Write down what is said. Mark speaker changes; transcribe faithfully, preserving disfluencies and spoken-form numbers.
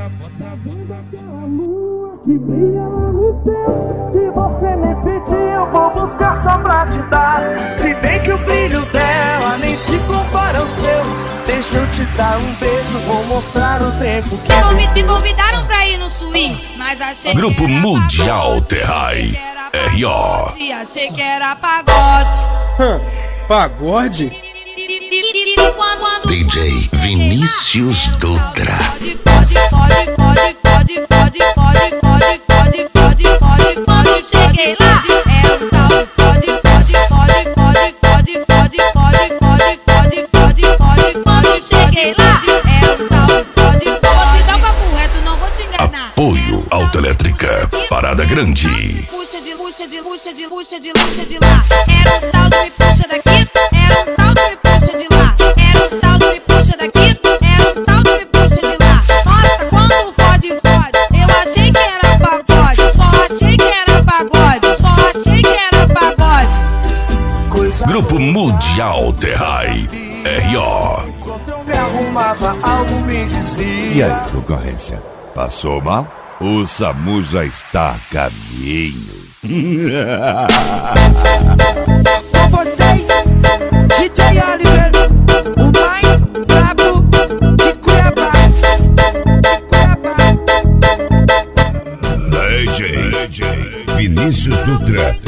Speaker 1: bota a bunda pela lua que brilha lá no céu. Se você me pedir, eu vou buscar só pra te dar. Se bem que o brilho dela nem se compara ao seu. Deixa eu te dar um beijo, vou mostrar o tempo que
Speaker 2: me, me convidaram pra ir no swing, mas achei
Speaker 3: Grupo
Speaker 2: que era
Speaker 3: Mundial
Speaker 2: pagode.
Speaker 3: Terrai R O
Speaker 2: Achei que era pagode.
Speaker 4: Hum, pagode?
Speaker 3: D J Vinícius Dutra.
Speaker 2: Fode, fode, fode, fode, fode, fode, fode, fode, fode, fode, fode, cheguei lá. É o tal fode, fode, fode, fode, fode, fode, fode, fode, fode, fode, fode, fode, cheguei lá. É o tal fode, fode. Vou te dar um papo reto, não vou te enganar.
Speaker 3: Apoio Autoelétrica Parada Grande.
Speaker 2: Puxa de, puxa de, puxa de, puxa de, puxa de lá. Era um tal de me puxa daqui, era um tal de me puxa de lá. Era um tal de me puxa daqui, era um tal de me puxa de lá. Nossa, quando fode, fode, eu achei que era pagode. Só achei que era pagode, só achei que era pagode.
Speaker 3: Grupo Mundial Terrai R O.
Speaker 1: enquanto eu me arrumava, algo me dizia.
Speaker 5: E aí, concorrência? Passou mal? O SAMU já está a caminho.
Speaker 1: Com vocês, D J Oliver, o mais brabo de Cuiabá. Cuiabá.
Speaker 3: D J Vinícius Dutra.